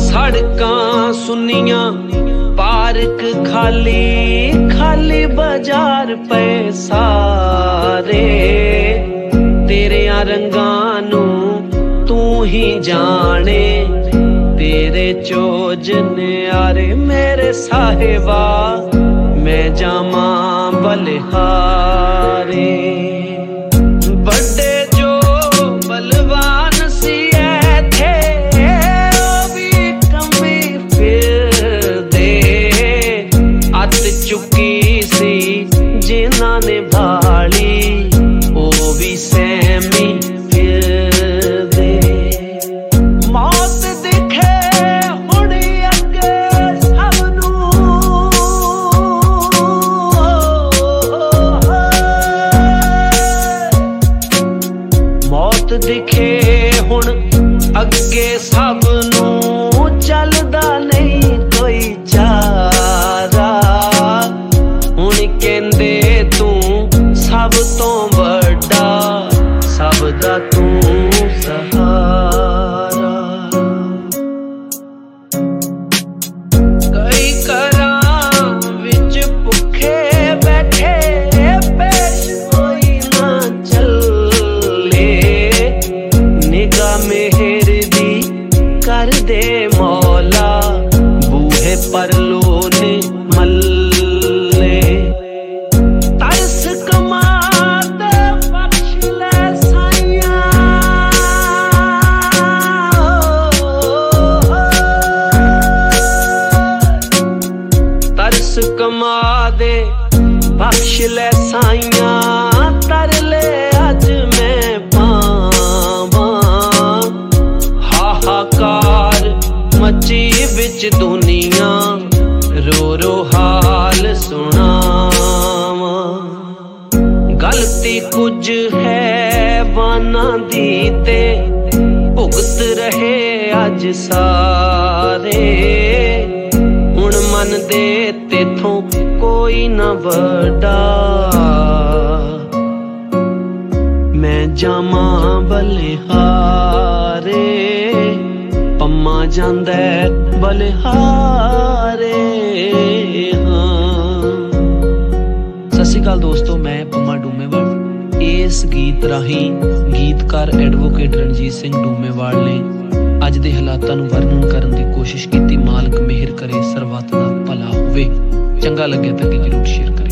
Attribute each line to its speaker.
Speaker 1: सड़कां सुनियां पार्क खाली खाली बाजार पे सारे तेरियां रंगां नू तू ही जाने तेरे चोज न्यारे मेरे साहिबा मैं जामा बलिहारे बड़े जो बलवान सी थे ओ भी कमी फिर दे अत चुकी सी जिन्हां ने भाली ओ भी सहमी दिखे हुण अगे सब नू चलदा नहीं कोई चारा हुण कहंदे तू सब तो बड़ा सब दा तू सहारा कई घरां विच भुखे बैठे पेश कोई ना चले मेहर दी कर दे मौला बूहे पर लोने मल्ले तरस कमा दे बख्श ले साइयां तरस कमा दे बख्श ले साइयां तर ले अज मैं हाहाकार मची बिच दुनिया रो रो हाल सुनावा गलती कुछ है वाना दी ते भुगत रहे अज सारे हुण मन दे तेथों कोई ना बड़ा मैं जामा बलिहारे पम्मा जांदा बलिहारे हाँ। सत श्री अकाल दोस्तों, मैं पम्मा डूमेवाल। इस गीत राही गीतकार एडवोकेट रणजीत सिंह डूमेवाल ने अज दे हालातां नूं वर्णन करन दी कोशिश कीती। मालक मेहर करे, सरबत दा भला होवे। चंगा लगे तो जरूर शेयर करें।